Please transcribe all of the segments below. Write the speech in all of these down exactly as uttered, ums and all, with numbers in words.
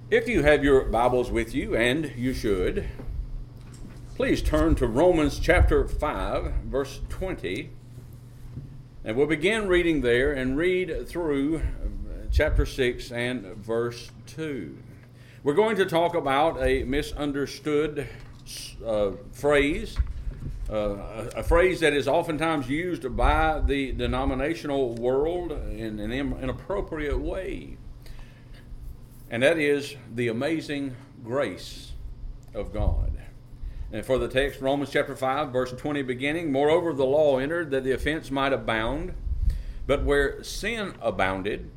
If you have your Bibles with you, and you should, please turn to Romans chapter five, verse twenty, and we'll begin reading there and read through chapter six and verse two. We're going to talk about a misunderstood uh, phrase, uh, a, a phrase that is oftentimes used by the denominational world in an inappropriate way. And that is the amazing grace of God. And for the text, Romans chapter five, verse twenty beginning, moreover the law entered that the offense might abound, but where sin abounded,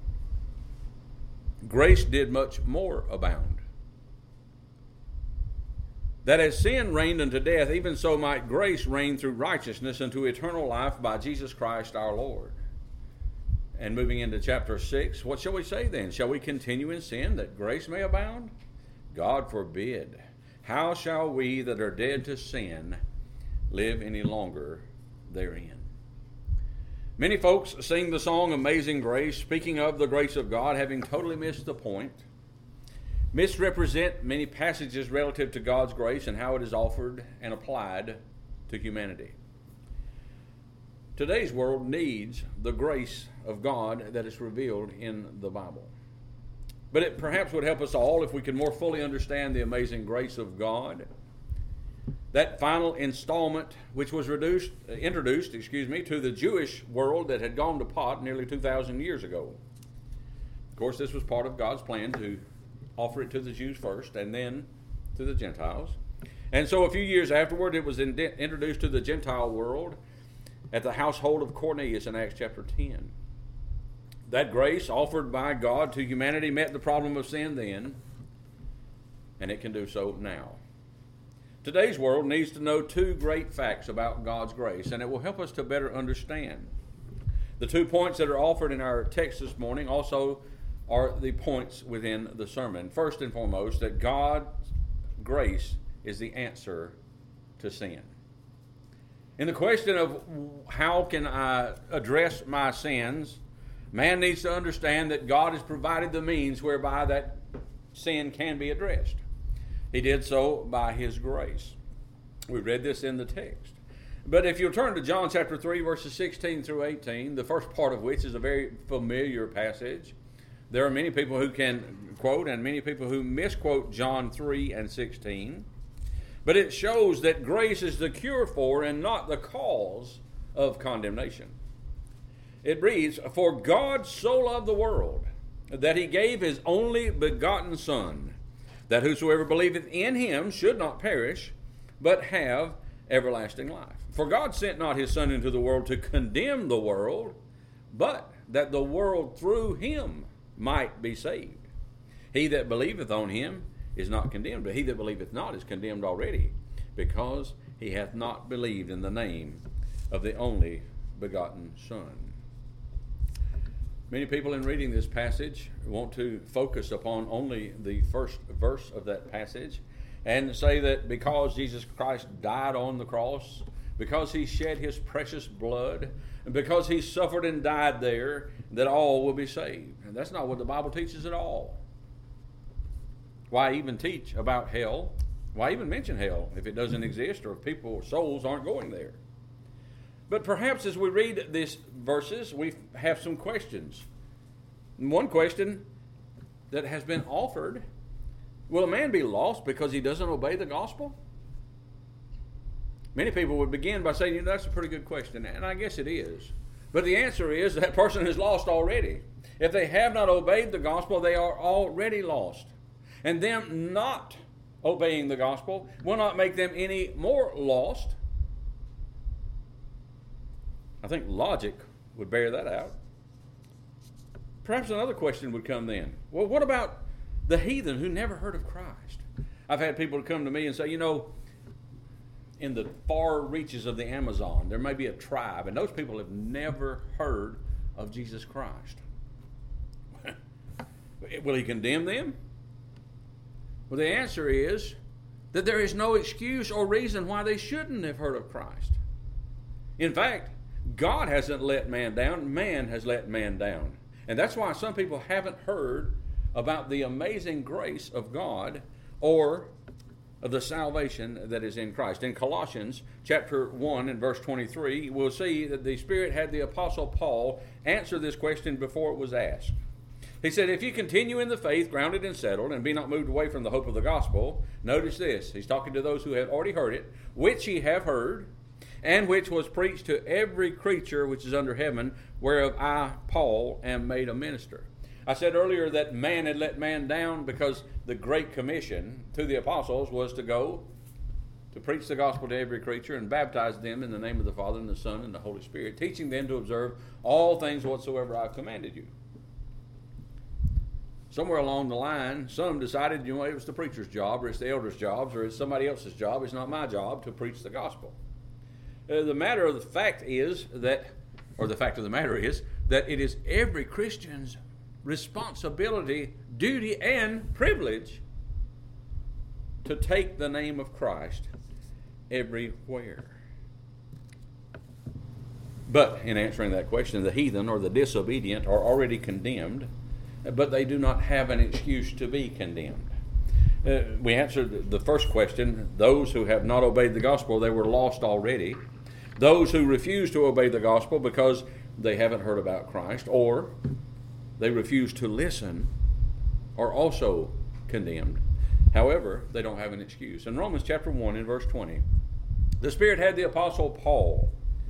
grace did much more abound. That as sin reigned unto death, even so might grace reign through righteousness unto eternal life by Jesus Christ our Lord. And moving into chapter six, what shall we say then? Shall we continue in sin that grace may abound? God forbid. How shall we that are dead to sin live any longer therein? Many folks sing the song Amazing Grace, speaking of the grace of God, having totally missed the point, misrepresent many passages relative to God's grace and how it is offered and applied to humanity. Today's world needs the grace of God that is revealed in the Bible. But it perhaps would help us all if we could more fully understand the amazing grace of God. That final installment, which was reduced, uh, introduced, excuse me, to the Jewish world that had gone to pot nearly two thousand years ago. Of course, this was part of God's plan to offer it to the Jews first and then to the Gentiles. And so a few years afterward, it was in- introduced to the Gentile world at the household of Cornelius in Acts chapter ten. That grace offered by God to humanity met the problem of sin then, and it can do so now. Today's world needs to know two great facts about God's grace, and it will help us to better understand. The two points that are offered in our text this morning also are the points within the sermon. First and foremost, that God's grace is the answer to sin. In the question of how can I address my sins, man needs to understand that God has provided the means whereby that sin can be addressed. He did so by His grace. We read this in the text. But if you'll turn to John chapter three, verses sixteen through eighteen, the first part of which is a very familiar passage, there are many people who can quote and many people who misquote John three and sixteen. But it shows that grace is the cure for and not the cause of condemnation. It reads, "For God so loved the world that He gave His only begotten Son, that whosoever believeth in Him should not perish, but have everlasting life. For God sent not His Son into the world to condemn the world, but that the world through Him might be saved. He that believeth on Him is not condemned, but he that believeth not is condemned already, because he hath not believed in the name of the only begotten Son." Many people in reading this passage want to focus upon only the first verse of that passage and say that because Jesus Christ died on the cross, because He shed His precious blood, and because He suffered and died there, that all will be saved. And that's not what the Bible teaches at all. Why even teach about hell? Why even mention hell if it doesn't exist or if people's souls aren't going there? But perhaps as we read these verses, we have some questions. One question that has been offered, will a man be lost because he doesn't obey the gospel? Many people would begin by saying, you know, that's a pretty good question, and I guess it is. But the answer is that person is lost already. If they have not obeyed the gospel, they are already lost. And them not obeying the gospel will not make them any more lost. I think logic would bear that out. Perhaps another question would come then. Well, what about the heathen who never heard of Christ? I've had people come to me and say, you know, in the far reaches of the Amazon, there may be a tribe, and those people have never heard of Jesus Christ. Will He condemn them? Well, the answer is that there is no excuse or reason why they shouldn't have heard of Christ. In fact, God hasn't let man down, man has let man down. And that's why some people haven't heard about the amazing grace of God, or of the salvation that is in Christ. In Colossians chapter one and verse twenty-three, we'll see that the Spirit had the Apostle Paul answer this question before it was asked. He said, if you continue in the faith, grounded and settled, and be not moved away from the hope of the gospel, notice this, he's talking to those who have already heard it, which ye have heard, and which was preached to every creature which is under heaven, whereof I, Paul, am made a minister. I said earlier that man had let man down because the Great Commission to the apostles was to go to preach the gospel to every creature and baptize them in the name of the Father and the Son and the Holy Spirit, teaching them to observe all things whatsoever I have commanded you. Somewhere along the line, some decided, you know, it was the preacher's job, or it's the elder's job, or it's somebody else's job. It's not my job to preach the gospel. Uh, the matter of the fact is that, or the fact of the matter is, that it is every Christian's responsibility, duty, and privilege to take the name of Christ everywhere. But in answering that question, the heathen or the disobedient are already condemned, but they do not have an excuse to be condemned. Uh, we answered the first question, those who have not obeyed the gospel, they were lost already. Those who refuse to obey the gospel because they haven't heard about Christ, or they refuse to listen, are also condemned. However, they don't have an excuse. In Romans chapter one and verse twenty, the Spirit had the Apostle Paul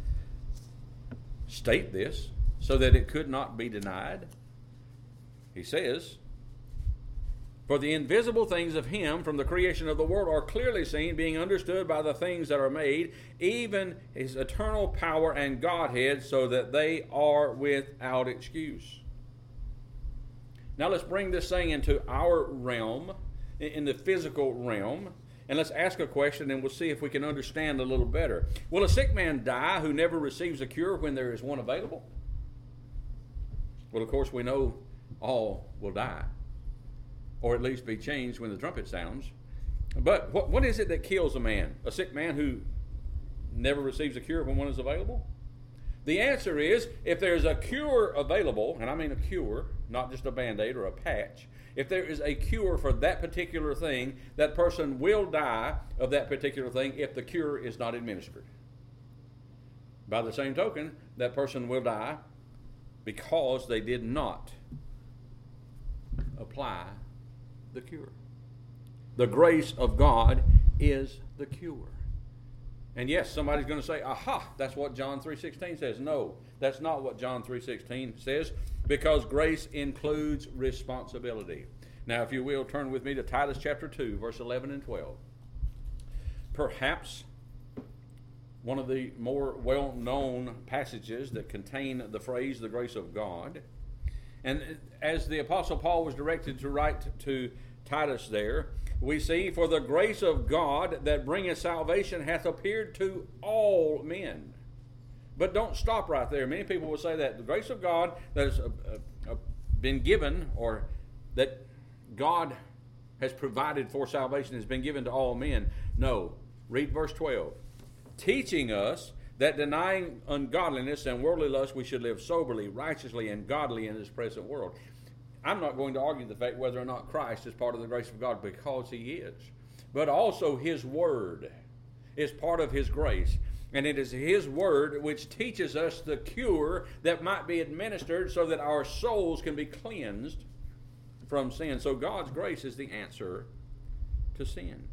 state this so that it could not be denied. He says, for the invisible things of him from the creation of the world are clearly seen, being understood by the things that are made, even his eternal power and Godhead, so that they are without excuse. Now let's bring this thing into our realm, in the physical realm, and let's ask a question and we'll see if we can understand a little better. Will a sick man die who never receives a cure when there is one available? Well, of course, we know all will die, or at least be changed when the trumpet sounds. But what, what is it that kills a man? A sick man who never receives a cure when one is available? The answer is, if there's a cure available, and I mean a cure, not just a Band-Aid or a patch, if there is a cure for that particular thing, that person will die of that particular thing if the cure is not administered. By the same token, that person will die because they did not apply the cure. The grace of God is the cure. And yes, somebody's going to say, aha, that's what John three sixteen says. No, that's not what John three sixteen says, because grace includes responsibility. Now, if you will, turn with me to Titus chapter two, verse eleven and twelve. Perhaps one of the more well-known passages that contain the phrase, the grace of God. And as the Apostle Paul was directed to write to Titus there, we see, for the grace of God that bringeth salvation hath appeared to all men. But don't stop right there. Many people will say that the grace of God that has uh, uh, been given, or that God has provided for salvation, has been given to all men. No, read verse twelve. Teaching us that denying ungodliness and worldly lust, we should live soberly, righteously, and godly in this present world. I'm not going to argue the fact whether or not Christ is part of the grace of God, because he is. But also his word is part of his grace. And it is his word which teaches us the cure that might be administered so that our souls can be cleansed from sin. So God's grace is the answer to sin.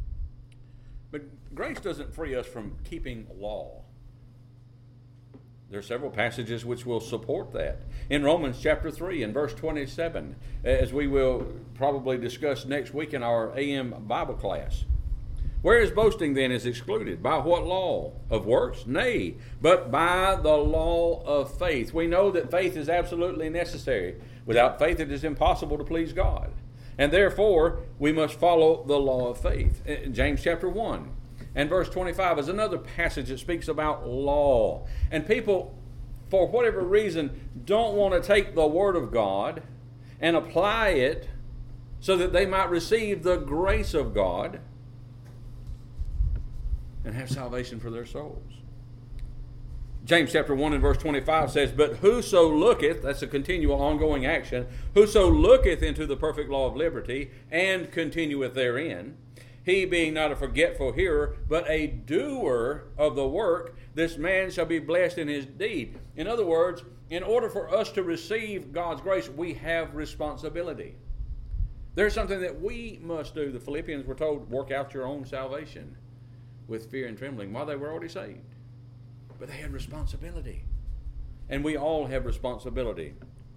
But grace doesn't free us from keeping law. There are several passages which will support that. In Romans chapter three and verse twenty-seven, as we will probably discuss next week in our A M Bible class. Whereas boasting then is excluded. By what law? Of works? Nay, but by the law of faith. We know that faith is absolutely necessary. Without faith it is impossible to please God. And therefore we must follow the law of faith. James chapter one. And verse twenty-five is another passage that speaks about law. And people, for whatever reason, don't want to take the Word of God and apply it so that they might receive the grace of God and have salvation for their souls. James chapter one and verse twenty-five says, "But whoso looketh," that's a continual ongoing action, "whoso looketh into the perfect law of liberty, and continueth therein, he being not a forgetful hearer, but a doer of the work, this man shall be blessed in his deed." In other words, in order for us to receive God's grace, we have responsibility. There's something that we must do. The Philippians were told, work out your own salvation with fear and trembling, while they were already saved. But they had responsibility. And we all have responsibility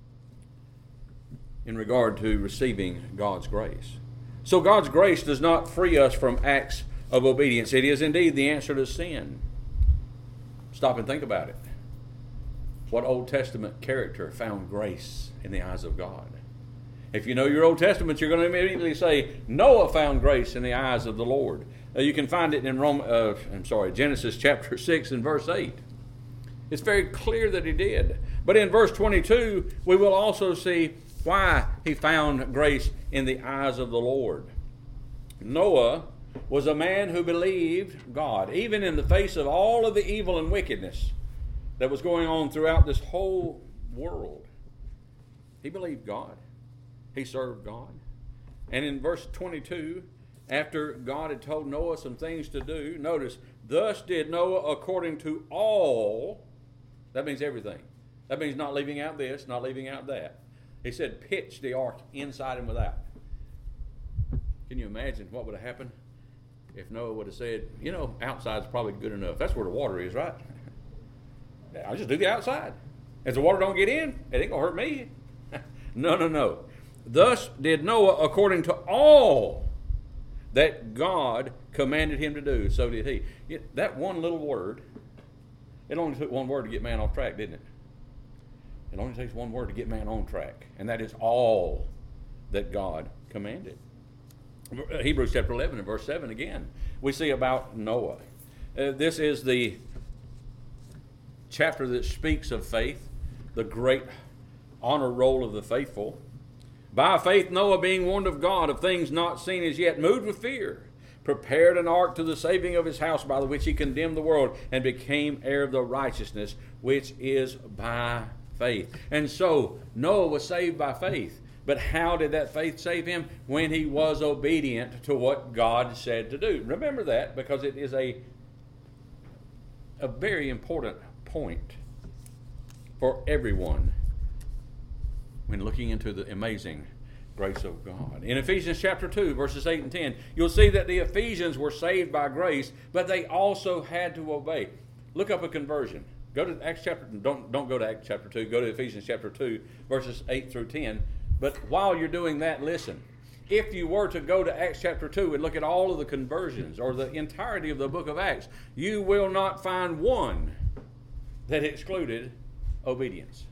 in regard to receiving God's grace. So God's grace does not free us from acts of obedience. It is indeed the answer to sin. Stop and think about it. What Old Testament character found grace in the eyes of God? If you know your Old Testament, you're going to immediately say, Noah found grace in the eyes of the Lord. Uh, you can find it in Rome, uh, I'm sorry, Genesis chapter six and verse eight. It's very clear that he did. But in verse twenty-two, we will also see why he found grace in the eyes of the Lord. Noah was a man who believed God, even in the face of all of the evil and wickedness that was going on throughout this whole world. He believed God. He served God. And in verse twenty-two, after God had told Noah some things to do, notice, "Thus did Noah according to all," that means everything. That means not leaving out this, not leaving out that. He said, pitch the ark inside and without. Can you imagine what would have happened if Noah would have said, you know, outside's probably good enough. That's where the water is, right? I'll just do the outside. If the water don't get in, it ain't going to hurt me. No, no, no. "Thus did Noah according to all that God commanded him to do, so did he." It, that one little word, it only took one word to get man off track, didn't it? It only takes one word to get man on track, and that is all that God commanded. Hebrews chapter eleven and verse seven again, we see about Noah. Uh, this is the chapter that speaks of faith, the great honor roll of the faithful. "By faith Noah, being warned of God of things not seen as yet, moved with fear, prepared an ark to the saving of his house, by the which he condemned the world, and became heir of the righteousness which is by faith." And so Noah was saved by faith. But how did that faith save him? When he was obedient to what God said to do. Remember that, because it is a, a very important point for everyone when looking into the amazing grace of God. In Ephesians chapter two, verses eight and ten, you'll see that the Ephesians were saved by grace, but they also had to obey. Look up a conversion. Go to Acts chapter, don't, don't go to Acts chapter two, go to Ephesians chapter two, verses eight through ten. But while you're doing that, listen. If you were to go to Acts chapter two and look at all of the conversions, or the entirety of the book of Acts, you will not find one that excluded obedience.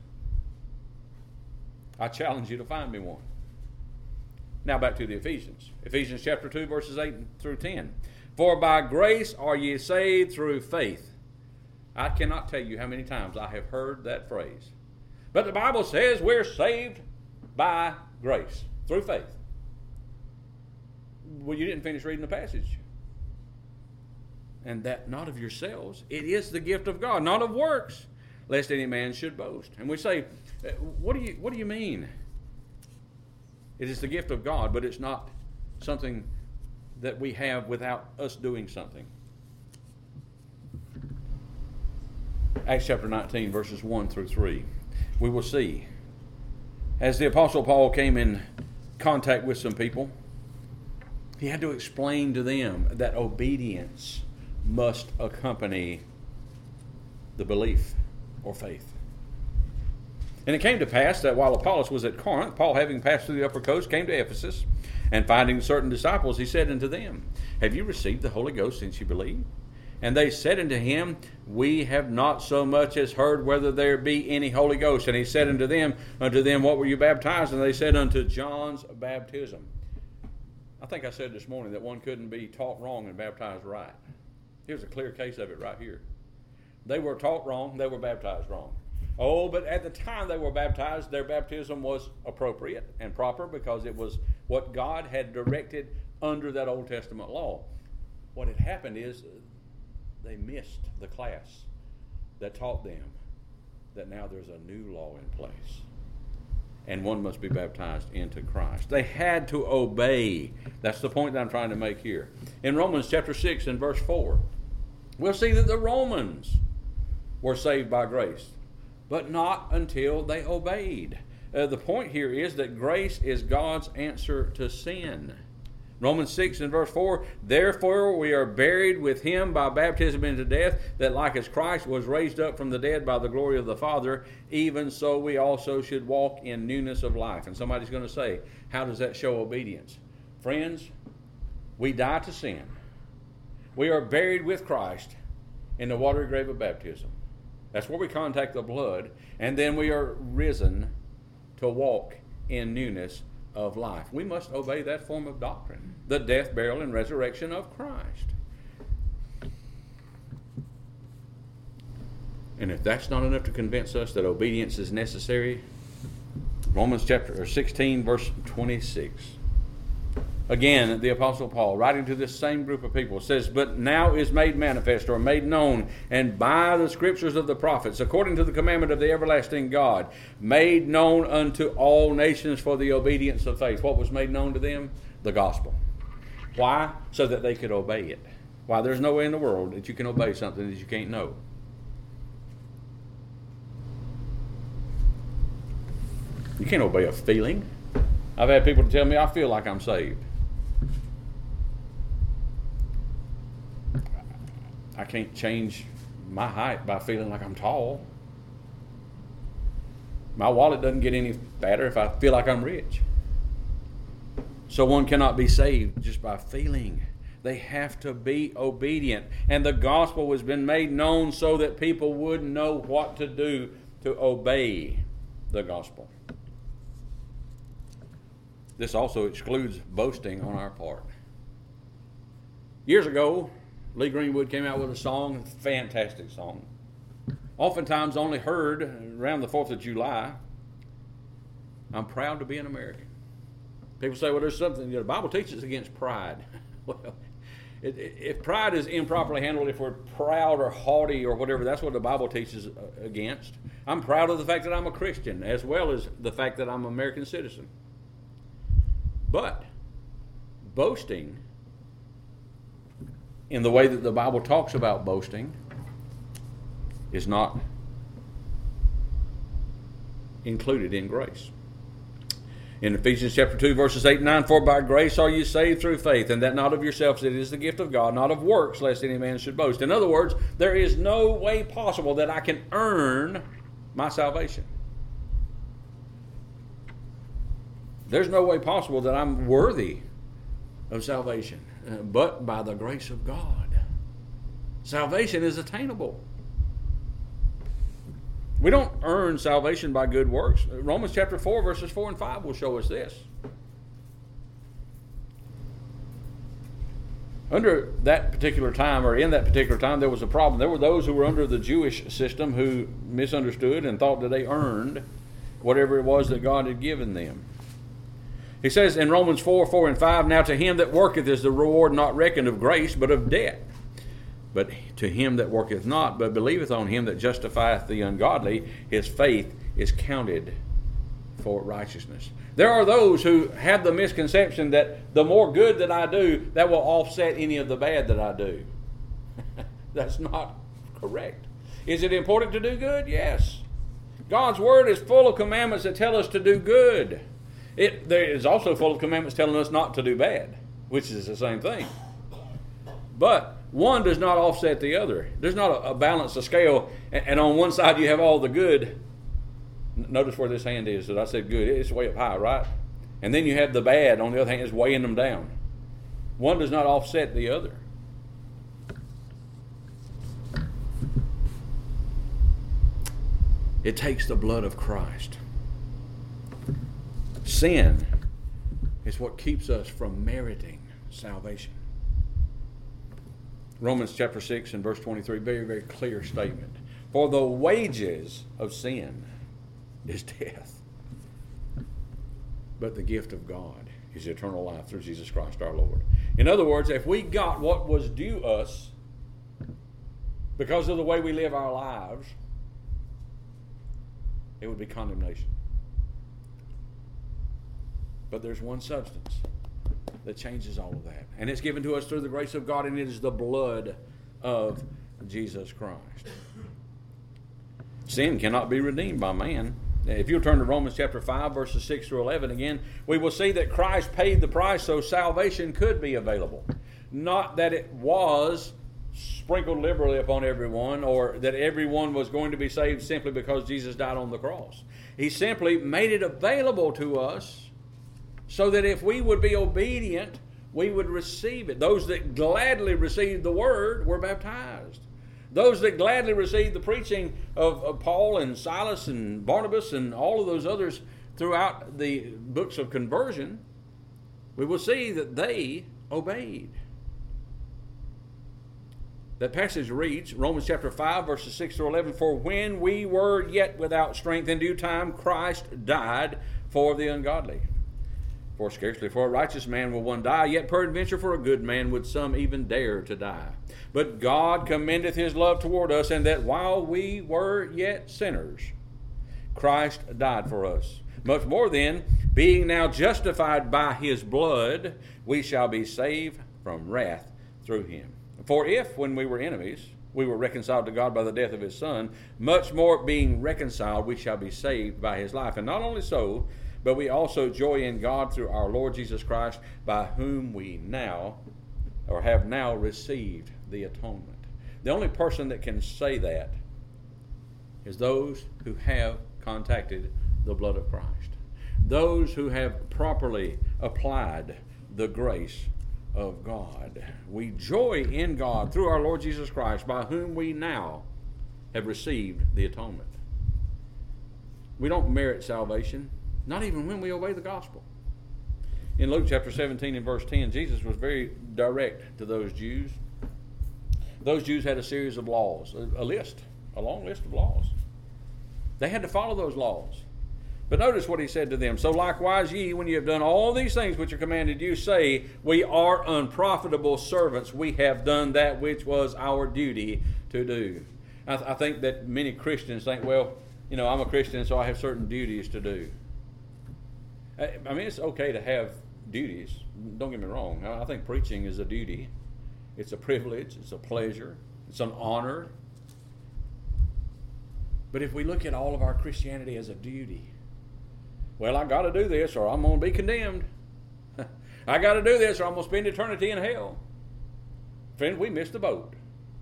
I challenge you to find me one. Now back to the Ephesians. Ephesians chapter two, verses eight through ten. "For by grace are ye saved through faith." I cannot tell you how many times I have heard that phrase. But the Bible says we're saved by grace, through faith. Well, you didn't finish reading the passage. "And that not of yourselves, it is the gift of God, not of works, lest any man should boast." And we say, what do you what do you mean? It is the gift of God, but it's not something that we have without us doing something. Acts chapter nineteen, verses one through three. We will see. As the Apostle Paul came in contact with some people, he had to explain to them that obedience must accompany the belief or faith. "And it came to pass that while Apollos was at Corinth, Paul, having passed through the upper coast, came to Ephesus, and finding certain disciples, he said unto them, Have you received the Holy Ghost since you believed? And they said unto him, We have not so much as heard whether there be any Holy Ghost. And he said unto them, Unto them, what were you baptized? And they said, Unto John's baptism. I think I said this morning that one couldn't be taught wrong and baptized right. Here's a clear case of it right here. They were taught wrong, they were baptized wrong. Oh, but at the time they were baptized, their baptism was appropriate and proper because it was what God had directed under that Old Testament law. What had happened is they missed the class that taught them that now there's a new law in place, and one must be baptized into Christ. They had to obey. That's the point that I'm trying to make here. In Romans chapter six and verse four, we'll see that the Romans were saved by grace, but not until they obeyed. Uh, the point here is that grace is God's answer to sin. Romans six and verse four, therefore we are buried with him by baptism into death, that like as Christ was raised up from the dead by the glory of the Father, even so we also should walk in newness of life. And somebody's going to say, how does that show obedience? Friends, we die to sin. We are buried with Christ in the watery grave of baptism. That's where we contact the blood, and then we are risen to walk in newness of life. We must obey that form of doctrine, the death, burial, and resurrection of Christ. And if that's not enough to convince us that obedience is necessary, Romans chapter sixteen, verse twenty-six. Again, the Apostle Paul, writing to this same group of people, says, but now is made manifest, or made known, and by the scriptures of the prophets, according to the commandment of the everlasting God, made known unto all nations for the obedience of faith. What was made known to them? The gospel. Why? So that they could obey it. Why? There's no way in the world that you can obey something that you can't know. You can't obey a feeling. I've had people tell me I feel like I'm saved. I can't change my height by feeling like I'm tall. My wallet doesn't get any fatter if I feel like I'm rich. So one cannot be saved just by feeling. They have to be obedient. And the gospel has been made known so that people would know what to do to obey the gospel. This also excludes boasting on our part. Years ago, Lee Greenwood came out with a song, a fantastic song. Oftentimes only heard around the fourth of July. I'm proud to be an American. People say, well, there's something, you know, the Bible teaches against pride. Well, it, it, if pride is improperly handled, if we're proud or haughty or whatever, that's what the Bible teaches against. I'm proud of the fact that I'm a Christian, as well as the fact that I'm an American citizen. But boasting, in the way that the Bible talks about boasting, is not included in grace. In Ephesians chapter two, verses eight and nine, for by grace are you saved through faith, and that not of yourselves, it is the gift of God, not of works, lest any man should boast. In other words, there is no way possible that I can earn my salvation. There's no way possible that I'm worthy of salvation, uh, but by the grace of God. Salvation is attainable. We don't earn salvation by good works. Romans chapter four, verses four and five will show us this. Under that particular time, or in that particular time, there was a problem. There were those who were under the Jewish system who misunderstood and thought that they earned whatever it was that God had given them. He says in Romans four, four and five, now to him that worketh is the reward not reckoned of grace, but of debt. But to him that worketh not, but believeth on him that justifieth the ungodly, his faith is counted for righteousness. There are those who have the misconception that the more good that I do, that will offset any of the bad that I do. That's not correct. Is it important to do good? Yes. God's word is full of commandments that tell us to do good. It there is also full of commandments telling us not to do bad, which is the same thing. But one does not offset the other. There's not a, a balance, a scale, and, and on one side you have all the good. Notice where this hand is that I said good. It's way up high, right? And then you have the bad on the other hand, is weighing them down. One does not offset the other. It takes the blood of Christ. Sin is what keeps us from meriting salvation. Romans chapter six and verse twenty-three, very, very clear statement. For the wages of sin is death, but the gift of God is eternal life through Jesus Christ our Lord. In other words, if we got what was due us because of the way we live our lives, it would be condemnation. But there's one substance that changes all of that. And it's given to us through the grace of God, and it is the blood of Jesus Christ. Sin cannot be redeemed by man. If you'll turn to Romans chapter five, verses six through eleven again, we will see that Christ paid the price so salvation could be available. Not that it was sprinkled liberally upon everyone, or that everyone was going to be saved simply because Jesus died on the cross. He simply made it available to us so that if we would be obedient, we would receive it. Those that gladly received the word were baptized. Those that gladly received the preaching of, of Paul and Silas and Barnabas and all of those others throughout the books of conversion, we will see that they obeyed. That passage reads, Romans chapter five, verses six through eleven, "For when we were yet without strength, in due time Christ died for the ungodly. For scarcely for a righteous man will one die, yet peradventure for a good man would some even dare to die. But God commendeth his love toward us, and that while we were yet sinners, Christ died for us. Much more then, being now justified by his blood, we shall be saved from wrath through him. For if, when we were enemies, we were reconciled to God by the death of his Son, much more being reconciled, we shall be saved by his life. And not only so, but we also joy in God through our Lord Jesus Christ, by whom we now, or have now received the atonement." The only person that can say that is those who have contacted the blood of Christ. Those who have properly applied the grace of God. We joy in God through our Lord Jesus Christ, by whom we now have received the atonement. We don't merit salvation, not even when we obey the gospel. In Luke chapter seventeen and verse ten, Jesus was very direct to those Jews. Those Jews had a series of laws, a list, a long list of laws. They had to follow those laws. But notice what he said to them. "So likewise ye, when you have done all these things which are commanded you, say, We are unprofitable servants. We have done that which was our duty to do." I, th- I think that many Christians think, well, you know, I'm a Christian, so I have certain duties to do. I, I mean, it's okay to have duties. Don't get me wrong. I, I think preaching is a duty. It's a privilege. It's a pleasure. It's an honor. But if we look at all of our Christianity as a duty, well, I got to do this or I'm going to be condemned. I got to do this or I'm going to spend eternity in hell. Friends, we missed the boat.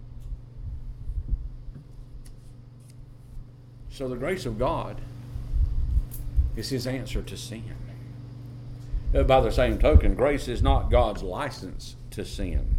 So the grace of God is his answer to sin. By the same token, grace is not God's license to sin.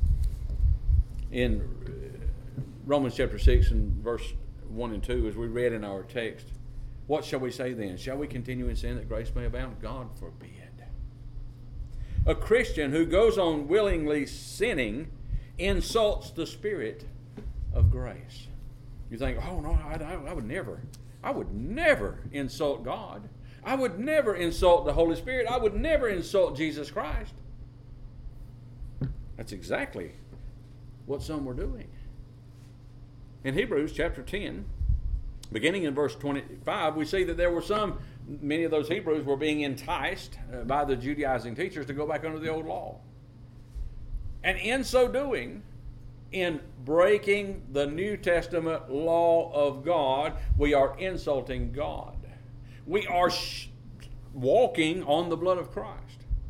In Romans chapter six and verse one and two, as we read in our text, what shall we say then? Shall we continue in sin that grace may abound? God forbid. A Christian who goes on willingly sinning insults the Spirit of grace. You think, oh no, I, I, I would never, I would never insult God. I would never insult the Holy Spirit. I would never insult Jesus Christ. That's exactly what some were doing. In Hebrews chapter ten, beginning in verse twenty-five, we see that there were some, many of those Hebrews were being enticed by the Judaizing teachers to go back under the old law. And in so doing, in breaking the New Testament law of God, we are insulting God. We are sh- walking on the blood of Christ.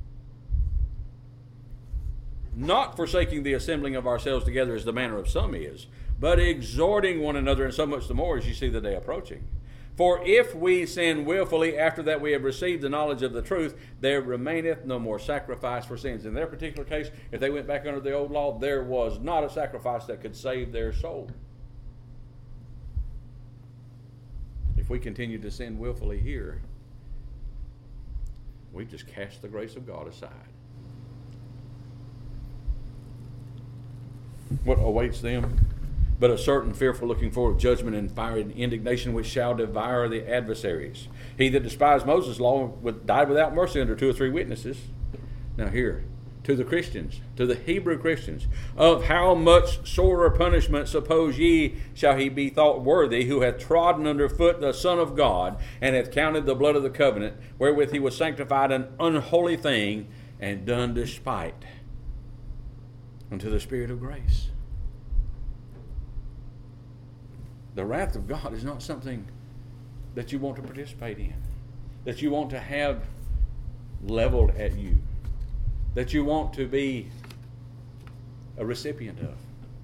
Not forsaking the assembling of ourselves together as the manner of some is, but exhorting one another, and so much the more as you see the day approaching. For if we sin willfully after that we have received the knowledge of the truth, there remaineth no more sacrifice for sins. In their particular case, if they went back under the old law, there was not a sacrifice that could save their soul. If we continue to sin willfully here, we just cast the grace of God aside. What awaits them? But a certain fearful looking for of judgment and fire and indignation which shall devour the adversaries. He that despised Moses' law died without mercy under two or three witnesses. Now here, to the Christians, to the Hebrew Christians, of how much sorer punishment suppose ye shall he be thought worthy, who hath trodden under foot the Son of God, and hath counted the blood of the covenant, wherewith he was sanctified, an unholy thing, and done despite unto the Spirit of grace. The wrath of God is not something that you want to participate in, that you want to have leveled at you, that you want to be a recipient of.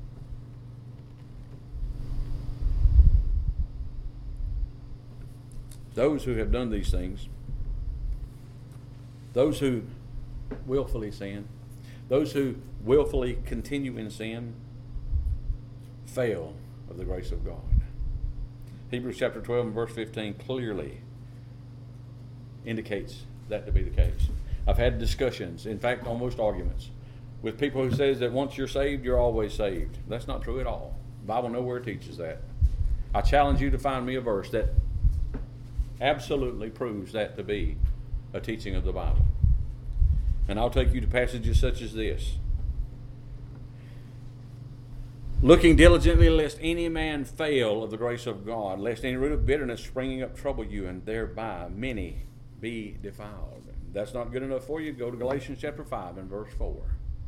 Those who have done these things, those who willfully sin, those who willfully continue in sin, fail of the grace of God. Hebrews chapter twelve and verse fifteen clearly indicates that to be the case. I've had discussions, in fact almost arguments, with people who says that once you're saved, you're always saved. That's not true at all. The Bible nowhere teaches that. I challenge you to find me a verse that absolutely proves that to be a teaching of the Bible. And I'll take you to passages such as this. Looking diligently lest any man fail of the grace of God, lest any root of bitterness springing up trouble you, and thereby many be defiled. If that's not good enough for you, go to Galatians chapter five and verse four.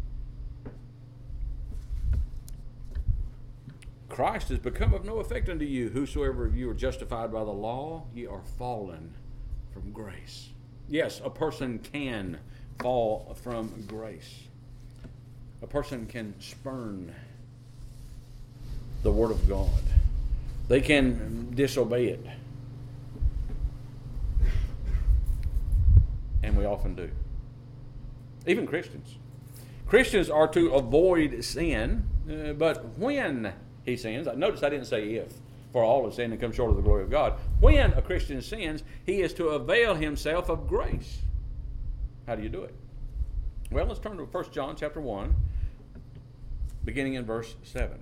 Christ is become of no effect unto you. Whosoever of you are justified by the law, ye are fallen from grace. Yes, a person can fall from grace. A person can spurn the Word of God. They can disobey it. And we often do. Even Christians. Christians are to avoid sin, uh, but when he sins, notice I didn't say if, for all have sinned and come short of the glory of God. When a Christian sins, he is to avail himself of grace. How do you do it? Well, let's turn to First John chapter one, beginning in verse seven.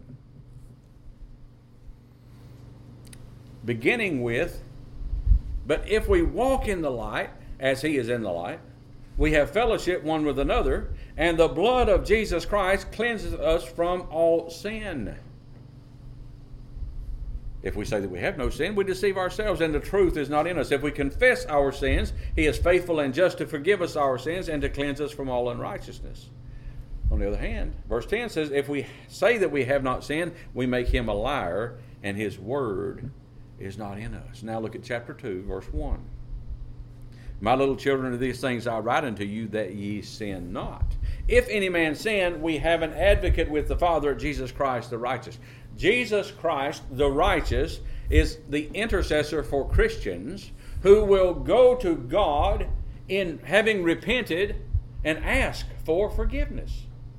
Beginning with, but if we walk in the light, as he is in the light, we have fellowship one with another, and the blood of Jesus Christ cleanses us from all sin. If we say that we have no sin, we deceive ourselves, and the truth is not in us. If we confess our sins, he is faithful and just to forgive us our sins and to cleanse us from all unrighteousness. On the other hand, verse ten says, if we say that we have not sinned, we make him a liar, and his word is not in us. Now look at chapter two, verse one. My little children, of these things I write unto you, that ye sin not. If any man sin, we have an advocate with the Father, Jesus Christ the righteous. Jesus Christ the righteous is the intercessor for Christians who will go to God in having repented and ask for forgiveness.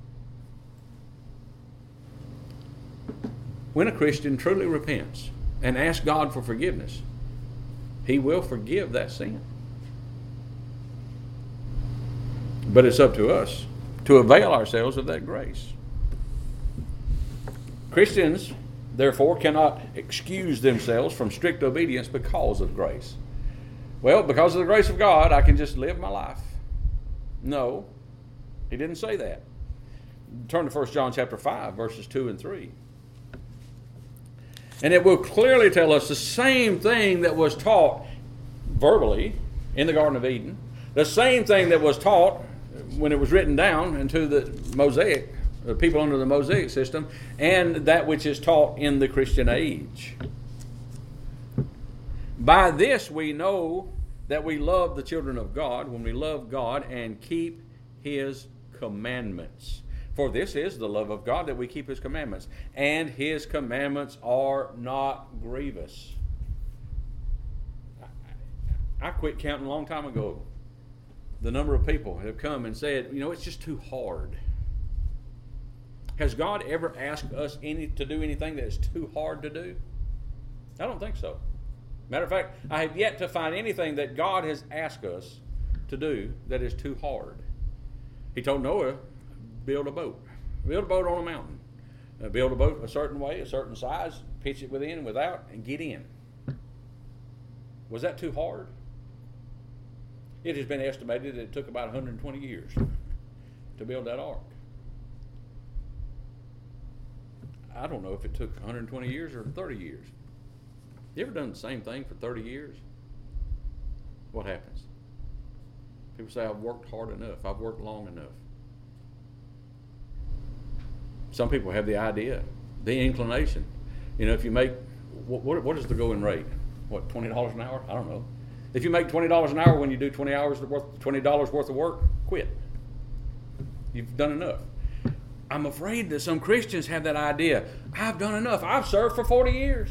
When a Christian truly repents and asks God for forgiveness, he will forgive that sin. But it's up to us to avail ourselves of that grace. Christians, therefore, cannot excuse themselves from strict obedience because of grace. Well, because of the grace of God, I can just live my life. No, he didn't say that. Turn to First John chapter five, verses two and three. And it will clearly tell us the same thing that was taught verbally in the Garden of Eden, the same thing that was taught when it was written down into the Mosaic, the people under the Mosaic system, and that which is taught in the Christian age. By this we know that we love the children of God, when we love God and keep his commandments. For this is the love of God, that we keep his commandments. And his commandments are not grievous. I quit counting a long time ago the number of people have come and said, you know, it's just too hard. Has God ever asked us any to do anything that is too hard to do? I don't think so. Matter of fact, I have yet to find anything that God has asked us to do that is too hard. He told Noah, build a boat. Build a boat on a mountain. Uh, build a boat a certain way, a certain size, pitch it within and without, and get in. Was that too hard? It has been estimated that it took about one hundred twenty years to build that ark. I don't know if it took one hundred twenty years or thirty years. You ever done the same thing for thirty years? What happens? People say, I've worked hard enough. I've worked long enough. Some people have the idea, the inclination. You know, if you make, what, what, what is the going rate? What, twenty dollars an hour? I don't know. If you make twenty dollars an hour when you do twenty hours worth, twenty dollars worth of work, quit. You've done enough. I'm afraid that some Christians have that idea. I've done enough. I've served for forty years.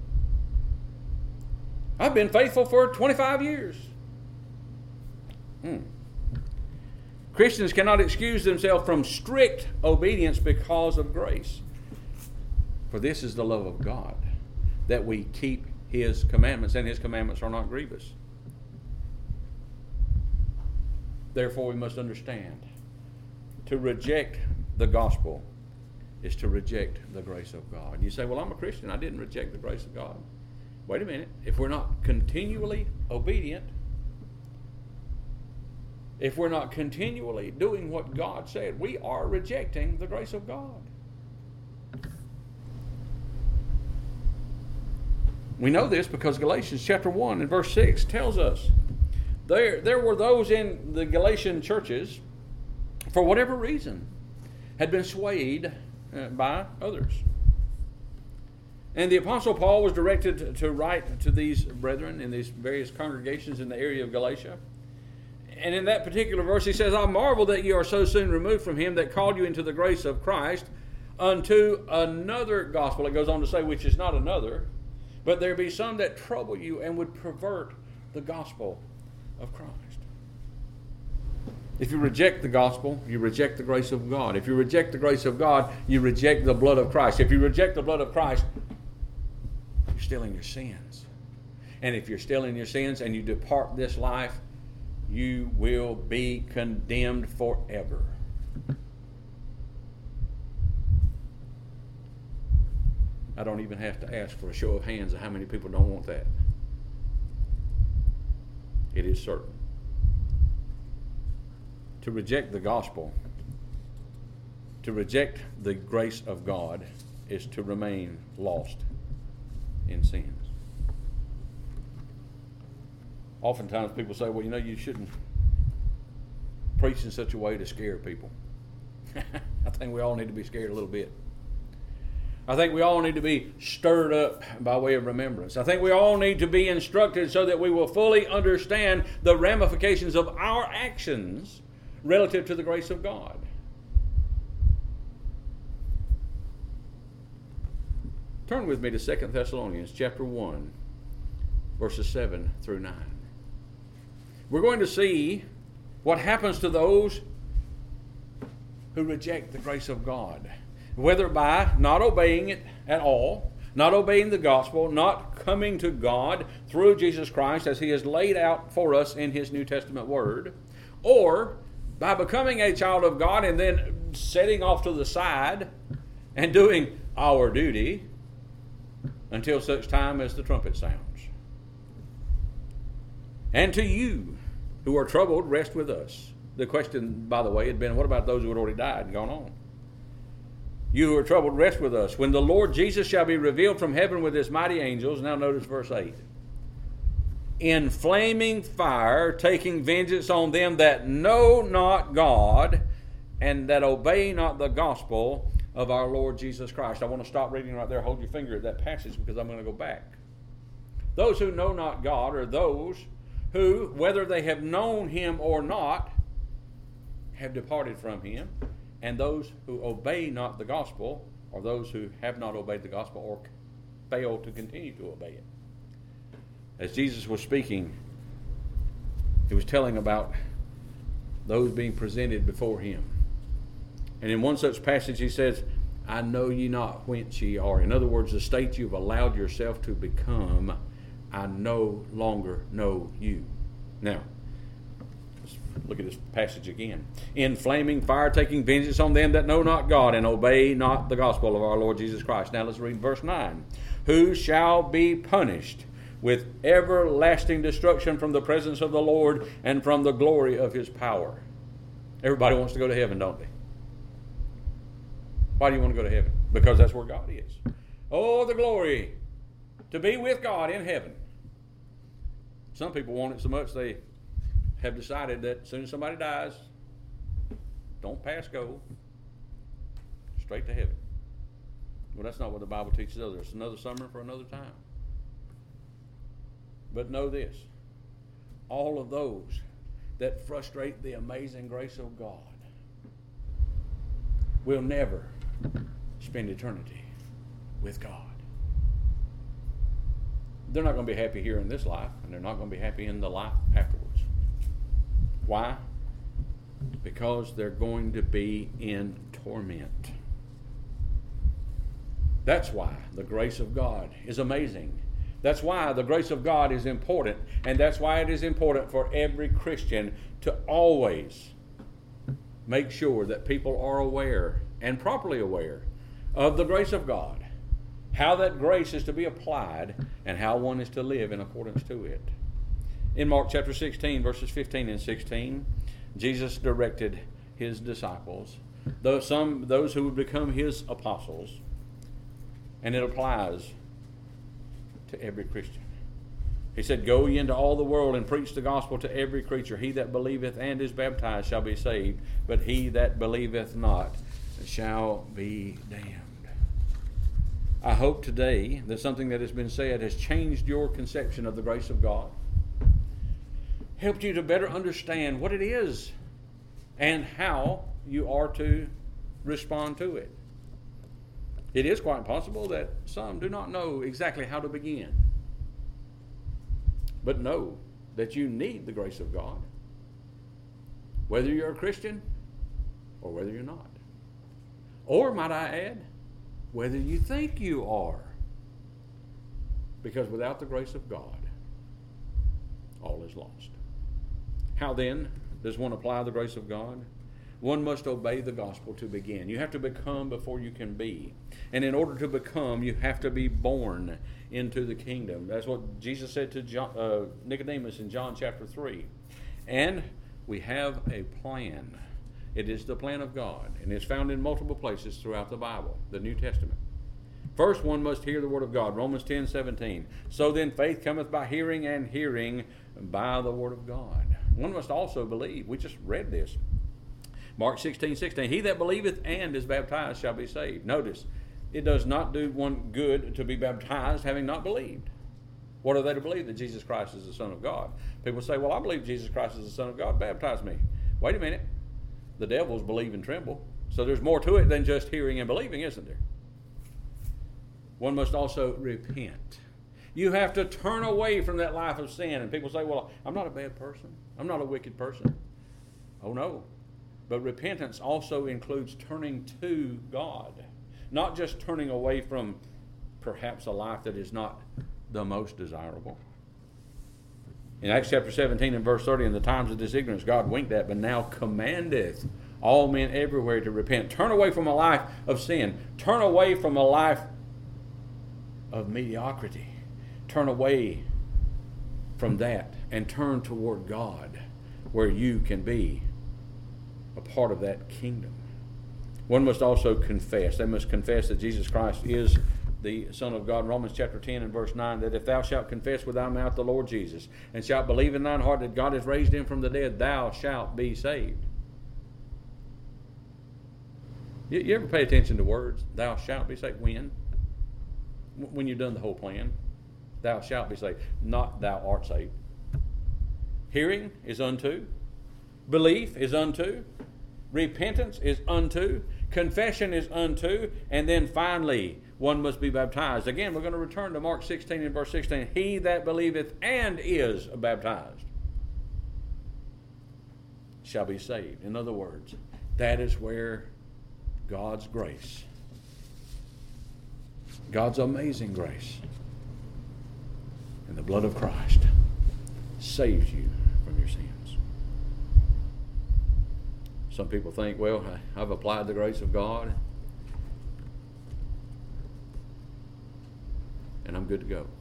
I've been faithful for twenty-five years. Hmm. Christians cannot excuse themselves from strict obedience because of grace. For this is the love of God, that we keep His commandments, and His commandments are not grievous. Therefore, we must understand, to reject the gospel is to reject the grace of God. You say, well, I'm a Christian. I didn't reject the grace of God. Wait a minute. If we're not continually obedient, if we're not continually doing what God said, we are rejecting the grace of God. We know this because Galatians chapter one and verse six tells us there, there were those in the Galatian churches, for whatever reason, had been swayed uh, by others. And the Apostle Paul was directed to, to write to these brethren in these various congregations in the area of Galatia. And in that particular verse he says, I marvel that you are so soon removed from him that called you into the grace of Christ unto another gospel. It goes on to say, which is not another, but there be some that trouble you and would pervert the gospel of Christ. If you reject the gospel, you reject the grace of God. If you reject the grace of God, you reject the blood of Christ. If you reject the blood of Christ, you're still in your sins. And if you're still in your sins and you depart this life, you will be condemned forever. I don't even have to ask for a show of hands of how many people don't want that. It is certain. To reject the gospel, to reject the grace of God, is to remain lost in sins. Oftentimes people say, well, you know, you shouldn't preach in such a way to scare people. I think we all need to be scared a little bit. I think we all need to be stirred up by way of remembrance. I think we all need to be instructed so that we will fully understand the ramifications of our actions relative to the grace of God. Turn with me to Second Thessalonians chapter one, verses seven through nine. We're going to see what happens to those who reject the grace of God, whether by not obeying it at all, not obeying the gospel, not coming to God through Jesus Christ as He has laid out for us in His New Testament Word, or by becoming a child of God and then setting off to the side and doing our duty until such time as the trumpet sounds. And to you who are troubled, rest with us. The question, by the way, had been, what about those who had already died and gone on? You who are troubled, rest with us. When the Lord Jesus shall be revealed from heaven with His mighty angels, now notice verse eight, in flaming fire, taking vengeance on them that know not God and that obey not the gospel of our Lord Jesus Christ. I want to stop reading right there. Hold your finger at that passage because I'm going to go back. Those who know not God are those who, whether they have known Him or not, have departed from Him. And those who obey not the gospel are those who have not obeyed the gospel or fail to continue to obey it. As Jesus was speaking, He was telling about those being presented before Him. And in one such passage He says, I know ye not whence ye are. In other words, the state you've allowed yourself to become, I no longer know you. Now, let's look at this passage again. In flaming fire, taking vengeance on them that know not God and obey not the gospel of our Lord Jesus Christ. Now let's read verse nine. Who shall be punished with everlasting destruction from the presence of the Lord and from the glory of His power. Everybody wants to go to heaven, don't they? Why do you want to go to heaven? Because that's where God is. Oh, the glory to be with God in heaven. Some people want it so much they have decided that as soon as somebody dies, don't pass go, straight to heaven. Well, that's not what the Bible teaches us. It's another summer for another time. But know this, all of those that frustrate the amazing grace of God will never spend eternity with God. They're not going to be happy here in this life, and they're not going to be happy in the life afterwards. Why? Because they're going to be in torment. That's why the grace of God is amazing. That's why the grace of God is important, and that's why it is important for every Christian to always make sure that people are aware and properly aware of the grace of God, how that grace is to be applied, and how one is to live in accordance to it. In Mark chapter sixteen, verses fifteen and sixteen, Jesus directed his disciples, those, some, those who would become his apostles, and it applies to every Christian. He said, "Go ye into all the world and preach the gospel to every creature. He that believeth and is baptized shall be saved, but he that believeth not shall be damned." I hope today that something that has been said has changed your conception of the grace of God, helped you to better understand what it is and how you are to respond to it. It is quite possible that some do not know exactly how to begin. But know that you need the grace of God, whether you're a Christian or whether you're not. Or, might I add, whether you think you are. Because without the grace of God, all is lost. How then does one apply the grace of God? One must obey the gospel to begin. You have to become before you can be. And in order to become, you have to be born into the kingdom. That's what Jesus said to John, uh, Nicodemus in John chapter three. And we have a plan. It is the plan of God, and it's found in multiple places throughout the Bible, the New Testament. First, one must hear the word of God, Romans ten seventeen. So then faith cometh by hearing, and hearing by the word of God. One must also believe. We just read this. Mark sixteen sixteen. He that believeth and is baptized shall be saved. Notice, it does not do one good to be baptized having not believed. What are they to believe? That Jesus Christ is the Son of God. People say, well, I believe Jesus Christ is the Son of God. Baptize me. Wait a minute. The devils believe and tremble. So there's more to it than just hearing and believing, isn't there? One must also repent. You have to turn away from that life of sin. And people say, well, I'm not a bad person. I'm not a wicked person. Oh, no. But repentance also includes turning to God. Not just turning away from perhaps a life that is not the most desirable. In Acts chapter seventeen and verse thirty, in the times of this ignorance, God winked at, but now commandeth all men everywhere to repent. Turn away from a life of sin. Turn away from a life of mediocrity. Turn away from that and turn toward God, where you can be a part of that kingdom. One must also confess. They must confess that Jesus Christ is the Son of God. Romans chapter ten and verse nine, that if thou shalt confess with thy mouth the Lord Jesus, and shalt believe in thine heart that God has raised him from the dead, thou shalt be saved. You, you ever pay attention to words? Thou shalt be saved. When? When you've done the whole plan. Thou shalt be saved. Not thou art saved. Hearing is unto. Belief is unto. Repentance is unto. Confession is unto. And then finally, one must be baptized. Again, we're going to return to Mark sixteen and verse sixteen. He that believeth and is baptized shall be saved. In other words, that is where God's grace, God's amazing grace, and the blood of Christ saves you from your sins. Some people think, well, I've applied the grace of God and I'm good to go.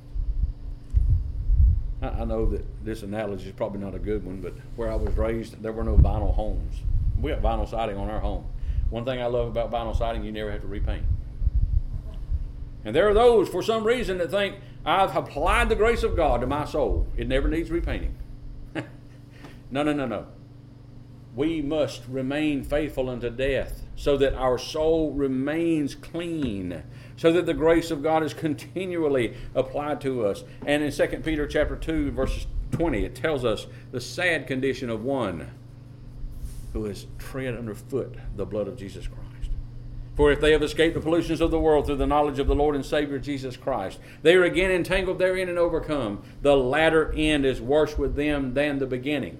I, I know that this analogy is probably not a good one, but where I was raised, there were no vinyl homes. We got vinyl siding on our home. One thing I love about vinyl siding, you never have to repaint. And there are those, for some reason, that think, I've applied the grace of God to my soul. It never needs repainting. No, no, no, no. We must remain faithful unto death so that our soul remains clean, so that the grace of God is continually applied to us. And in Second Peter chapter two, verses twenty, it tells us the sad condition of one who has tread underfoot the blood of Jesus Christ. For if they have escaped the pollutions of the world through the knowledge of the Lord and Savior Jesus Christ, they are again entangled therein and overcome. The latter end is worse with them than the beginning.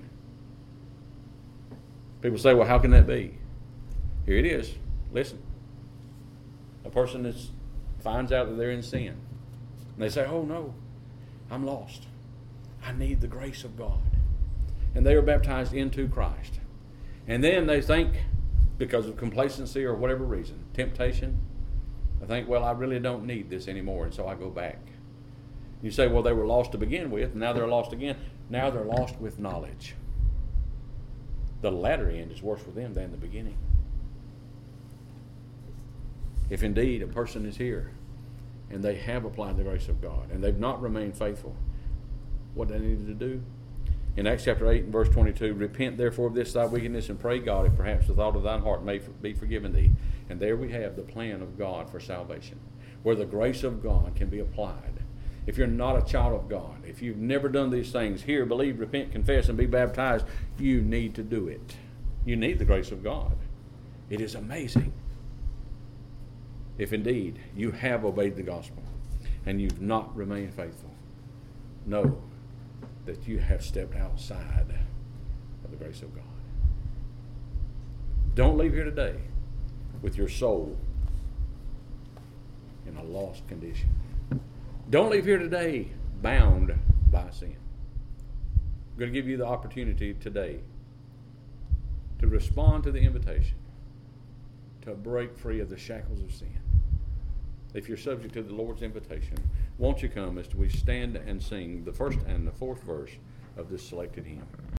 People say, well, how can that be? Here it is. Listen. A person that finds out that they're in sin. And they say, oh no, I'm lost. I need the grace of God. And they are baptized into Christ. And then they think, because of complacency or whatever reason, temptation, I think, well, I really don't need this anymore, and so I go back. You say, well, they were lost to begin with, and now they're lost again. Now they're lost with knowledge. The latter end is worse for them than the beginning. If indeed a person is here and they have applied the grace of God and they've not remained faithful, what do they need to do? In Acts chapter eight and verse twenty-two, repent therefore of this thy wickedness and pray God if perhaps the thought of thine heart may be forgiven thee. And there we have the plan of God for salvation, where the grace of God can be applied. If you're not a child of God, if you've never done these things, hear, believe, repent, confess, and be baptized, you need to do it. You need the grace of God. It is amazing. If indeed you have obeyed the gospel and you've not remained faithful, know that you have stepped outside of the grace of God. Don't leave here today with your soul in a lost condition. Don't leave here today bound by sin. I'm going to give you the opportunity today to respond to the invitation to break free of the shackles of sin. If you're subject to the Lord's invitation, won't you come as we stand and sing the first and the fourth verse of this selected hymn?